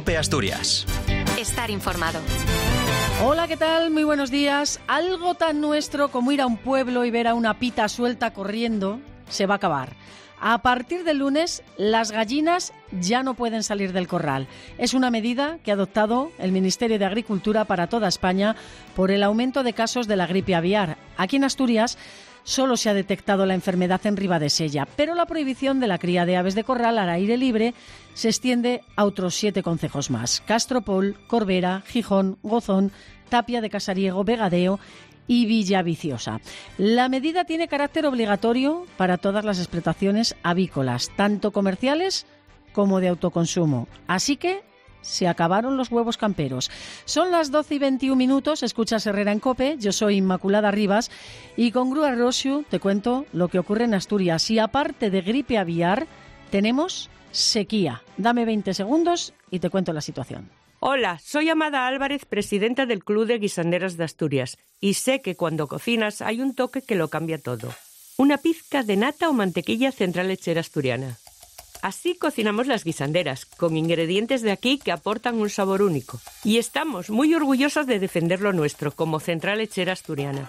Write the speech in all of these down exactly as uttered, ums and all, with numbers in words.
COPE Asturias. Estar informado. Hola, ¿qué tal? Muy buenos días. Algo tan nuestro como ir a un pueblo y ver a una pita suelta corriendo se va a acabar. A partir del lunes, las gallinas ya no pueden salir del corral. Es una medida que ha adoptado el Ministerio de Agricultura para toda España por el aumento de casos de la gripe aviar. Aquí en Asturias solo se ha detectado la enfermedad en Ribadesella, pero la prohibición de la cría de aves de corral al aire libre se extiende a otros siete concejos más: Castropol, Corbera, Gijón, Gozón, Tapia de Casariego, Vegadeo y Villaviciosa. La medida tiene carácter obligatorio para todas las explotaciones avícolas, tanto comerciales como de autoconsumo. Así que se acabaron los huevos camperos. Son las doce y veintiún minutos, escuchas Herrera en COPE, yo soy Inmaculada Rivas y con Grúa Rosiu te cuento lo que ocurre en Asturias. Y aparte de gripe aviar, tenemos sequía. Dame veinte segundos y te cuento la situación. Hola, soy Amada Álvarez, presidenta del Club de Guisanderas de Asturias, y sé que cuando cocinas hay un toque que lo cambia todo. Una pizca de nata o mantequilla central lechera asturiana. Así cocinamos las guisanderas, con ingredientes de aquí que aportan un sabor único. Y estamos muy orgullosas de defender lo nuestro, como Central Lechera Asturiana.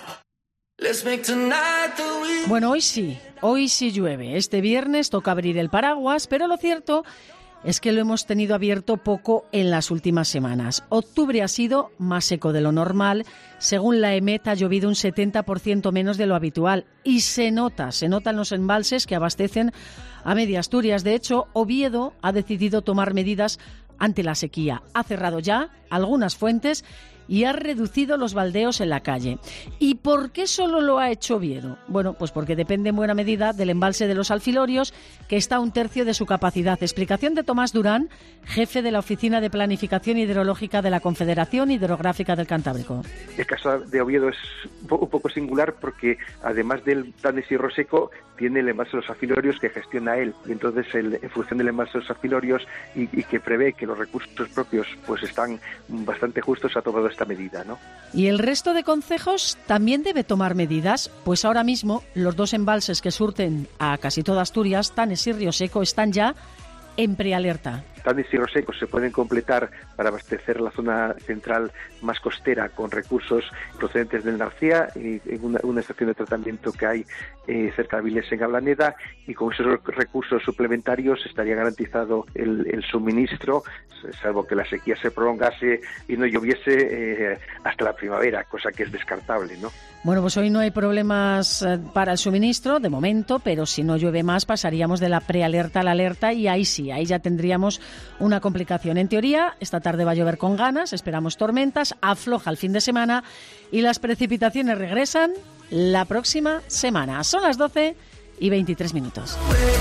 Bueno, hoy sí, hoy sí llueve. Este viernes toca abrir el paraguas, pero lo cierto es que lo hemos tenido abierto poco en las últimas semanas. Octubre ha sido más seco de lo normal. Según la EMET, ha llovido un setenta por ciento menos de lo habitual. Y se nota, se notan los embalses que abastecen a media Asturias. De hecho, Oviedo ha decidido tomar medidas ante la sequía. Ha cerrado ya algunas fuentes y ha reducido los baldeos en la calle. ¿Y por qué solo lo ha hecho Oviedo? Bueno, pues porque depende en buena medida del embalse de los Alfilorios, que está a un tercio de su capacidad. Explicación de Tomás Durán, jefe de la Oficina de Planificación Hidrológica de la Confederación Hidrográfica del Cantábrico. El caso de Oviedo es un poco singular porque, además del plan de cierre seco, tiene el embalse de los Alfilorios que gestiona él. Y entonces, el, en función del embalse de los Alfilorios y, y que prevé que los recursos propios pues están bastante justos, ha tomado esta medida, ¿no? Y el resto de concejos también debe tomar medidas, pues ahora mismo los dos embalses que surten a casi toda Asturias, Tanes y Río Seco, están ya en prealerta. Tanes y Río Seco se pueden completar para abastecer la zona central más costera con recursos procedentes del Narcea, y en una, una estación de tratamiento que hay eh, cerca de Avilés en Ablaneda, y con esos recursos suplementarios estaría garantizado el, el suministro, salvo que la sequía se prolongase y no lloviese eh, hasta la primavera, cosa que es descartable, ¿no? Bueno, pues hoy no hay problemas para el suministro, de momento, pero si no llueve más pasaríamos de la prealerta a la alerta y ahí sí, ahí ya tendríamos una complicación. En teoría, esta tarde va a llover con ganas, esperamos tormentas, afloja el fin de semana y las precipitaciones regresan la próxima semana. Son las doce y veintitrés minutos.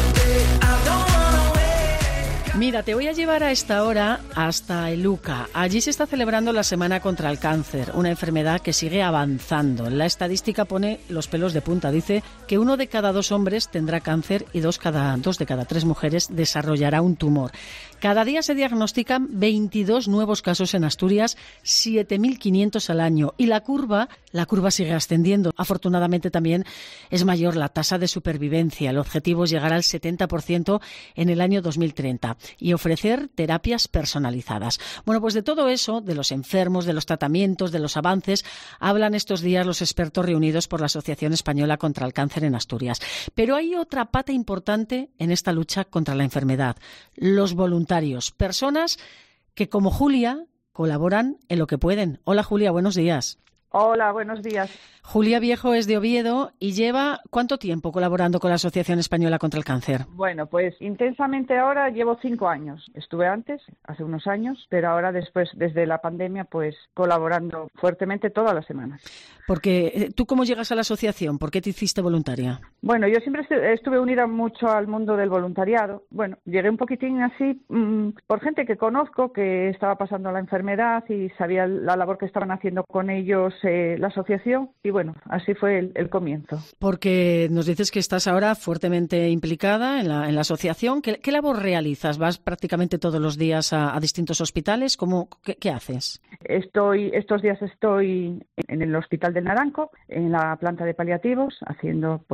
Mira, te voy a llevar a esta hora hasta Eluca. Allí se está celebrando la Semana contra el Cáncer, una enfermedad que sigue avanzando. La estadística pone los pelos de punta. Dice que uno de cada dos hombres tendrá cáncer y dos, cada, dos de cada tres mujeres desarrollará un tumor. Cada día se diagnostican veintidós nuevos casos en Asturias, siete mil quinientos al año. Y la curva, la curva sigue ascendiendo. Afortunadamente también es mayor la tasa de supervivencia. El objetivo es llegar al setenta por ciento en el año dos mil treinta y ofrecer terapias personalizadas. Bueno, pues de todo eso, de los enfermos, de los tratamientos, de los avances, hablan estos días los expertos reunidos por la Asociación Española contra el Cáncer en Asturias. Pero hay otra pata importante en esta lucha contra la enfermedad: los voluntarios. Personas que, como Julia, colaboran en lo que pueden. Hola, Julia, buenos días. Hola, buenos días. Julia Viejo es de Oviedo y lleva ¿cuánto tiempo colaborando con la Asociación Española contra el Cáncer? Bueno, pues intensamente ahora llevo cinco años. Estuve antes, hace unos años, pero ahora después, desde la pandemia, pues colaborando fuertemente todas las semanas. Porque ¿tú cómo llegas a la asociación? ¿Por qué te hiciste voluntaria? Bueno, yo siempre estuve unida mucho al mundo del voluntariado. Bueno, llegué un poquitín así mmm, por gente que conozco que estaba pasando la enfermedad y sabía la labor que estaban haciendo con ellos eh, la asociación. Y bueno, así fue el, el comienzo. Porque nos dices que estás ahora fuertemente implicada en la, en la asociación. ¿Qué, qué labor realizas? ¿Vas prácticamente todos los días a, a distintos hospitales? ¿Cómo, qué, qué haces? Estoy, estos días estoy en el Hospital del Naranco, en la planta de paliativos, haciendo pues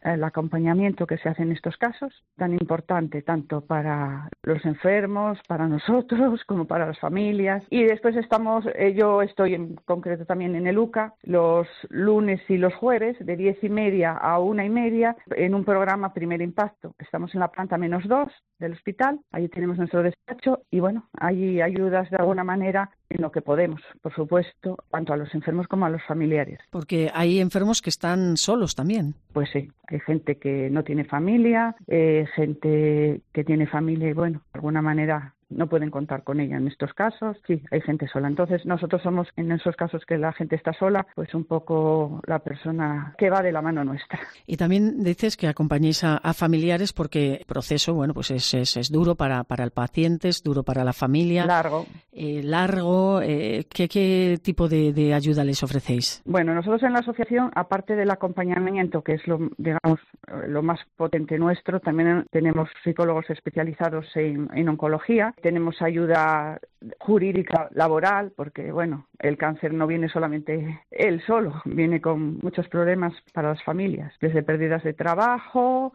el acompañamiento que se hace en estos casos, tan importante tanto para los enfermos, para nosotros, como para las familias. Y después estamos, eh, yo estoy en concreto también en el U C A, los lunes y los jueves, de diez y media a una y media, en un programa Primer Impacto. Estamos en la planta menos dos del hospital, ahí tenemos nuestro despacho y bueno, ahí ayudas de alguna manera en lo que podemos, por supuesto, tanto a los enfermos como a los familiares. Porque hay enfermos que están solos también. Pues sí, hay gente que no tiene familia, eh, gente que tiene familia y bueno, de alguna manera no pueden contar con ella en estos casos. Sí, hay gente sola. Entonces nosotros somos, en esos casos que la gente está sola, pues un poco la persona que va de la mano nuestra. Y también dices que acompañéis a, a familiares porque el proceso, bueno, pues es, es, es duro para, para el paciente, es duro para la familia. Largo. Eh, largo. Eh, ¿qué, ¿Qué tipo de, de ayuda les ofrecéis? Bueno, nosotros en la asociación, aparte del acompañamiento, que es lo, digamos, lo más potente nuestro, también tenemos psicólogos especializados en, en oncología. Tenemos ayuda jurídica laboral, porque bueno, el cáncer no viene solamente él solo, viene con muchos problemas para las familias, desde pérdidas de trabajo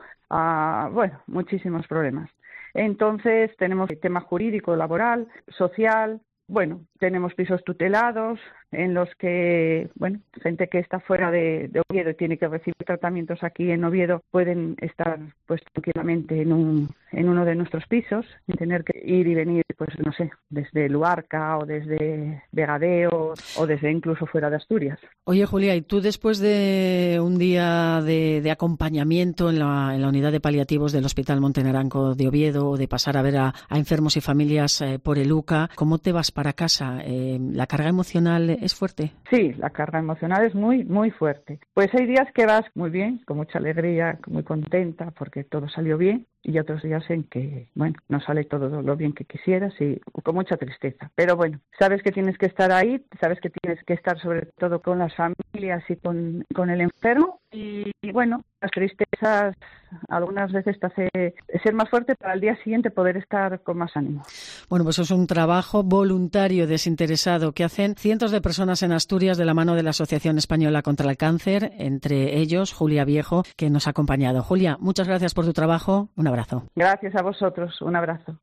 a, bueno, muchísimos problemas. Entonces tenemos el tema jurídico, laboral, social, bueno, tenemos pisos tutelados en los que, bueno, gente que está fuera de, de Oviedo y tiene que recibir tratamientos aquí en Oviedo pueden estar pues tranquilamente en un en uno de nuestros pisos sin tener que ir y venir, pues no sé, desde Luarca o desde Vegadeo o desde incluso fuera de Asturias. Oye, Julia, ¿y tú después de un día de, de acompañamiento en la, en la unidad de paliativos del Hospital Monte Naranco de Oviedo o de pasar a ver a, a enfermos y familias eh, por el U C A, cómo te vas para casa? Eh, ¿La carga emocional es fuerte? Sí, la carga emocional es muy, muy fuerte. Pues hay días que vas muy bien, con mucha alegría, muy contenta porque todo salió bien. Y otros días en que, bueno, no sale todo lo bien que quisieras y con mucha tristeza. Pero bueno, sabes que tienes que estar ahí, sabes que tienes que estar sobre todo con las familias y con, con el enfermo. Y, y bueno, las tristezas algunas veces te hace ser más fuerte para al día siguiente poder estar con más ánimo. Bueno, pues es un trabajo voluntario, desinteresado, que hacen cientos de personas en Asturias de la mano de la Asociación Española contra el Cáncer, entre ellos Julia Viejo, que nos ha acompañado. Julia, muchas gracias por tu trabajo. Un abrazo. Gracias a vosotros. Un abrazo.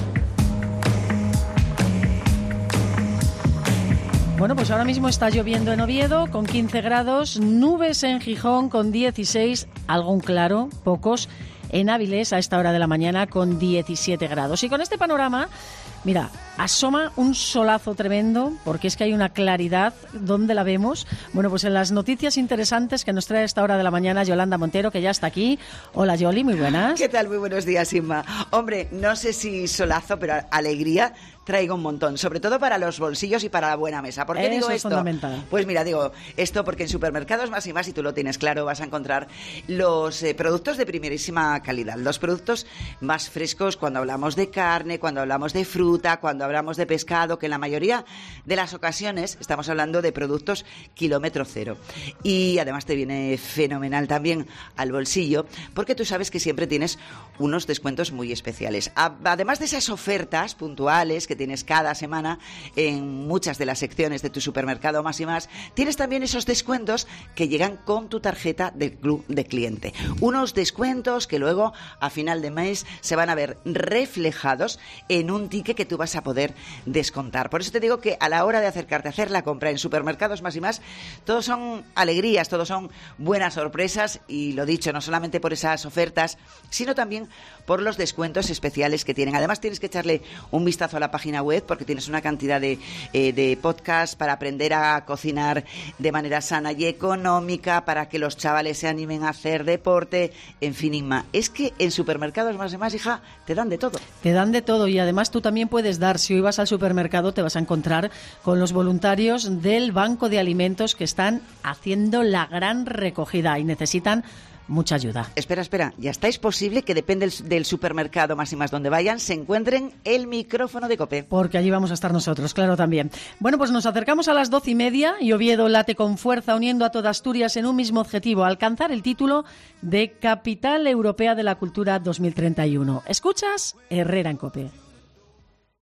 Bueno, pues ahora mismo está lloviendo en Oviedo con quince grados, nubes en Gijón con dieciséis, algo claro, pocos, en Áviles a esta hora de la mañana con diecisiete grados. Y con este panorama, mira, asoma un solazo tremendo, porque es que hay una claridad. ¿Dónde la vemos? Bueno, pues en las noticias interesantes que nos trae a esta hora de la mañana Yolanda Montero, que ya está aquí. Hola, Yoli, muy buenas. ¿Qué tal? Muy buenos días, Inma. Hombre, no sé si solazo, pero alegría traigo un montón, sobre todo para los bolsillos y para la buena mesa. ¿Por qué Eso digo es esto? Fundamental. Pues mira, digo esto porque en supermercados Más y Más, y tú lo tienes claro, vas a encontrar los eh, productos de primerísima calidad, los productos más frescos cuando hablamos de carne, cuando hablamos de fruta, cuando hablamos de pescado, que en la mayoría de las ocasiones estamos hablando de productos kilómetro cero. Y además te viene fenomenal también al bolsillo, porque tú sabes que siempre tienes unos descuentos muy especiales. Además de esas ofertas puntuales que tienes cada semana en muchas de las secciones de tu supermercado Más y Más, tienes también esos descuentos que llegan con tu tarjeta del club de cliente. Unos descuentos que luego a final de mes se van a ver reflejados en un ticket que tú vas a poder descontar. Por eso te digo que a la hora de acercarte a hacer la compra en supermercados Más y Más, todos son alegrías, todos son buenas sorpresas, y lo dicho, no solamente por esas ofertas, sino también por los descuentos especiales que tienen. Además tienes que echarle un vistazo a la página web, porque tienes una cantidad de, eh, de podcasts para aprender a cocinar de manera sana y económica, para que los chavales se animen a hacer deporte, en fin, Inma. Es que en supermercados Más y Más, hija, te dan de todo. Te dan de todo, y además tú también puedes dar, si hoy vas al supermercado te vas a encontrar con los voluntarios del Banco de Alimentos que están haciendo la gran recogida y necesitan mucha ayuda. Espera, espera, ya está, es posible que depende del, del supermercado Más y Más donde vayan, se encuentren el micrófono de COPE. Porque allí vamos a estar nosotros, claro, también. Bueno, pues nos acercamos a las doce y media y Oviedo late con fuerza, uniendo a toda Asturias en un mismo objetivo: alcanzar el título de Capital Europea de la Cultura dos mil treinta y uno. ¿Escuchas? Herrera en COPE.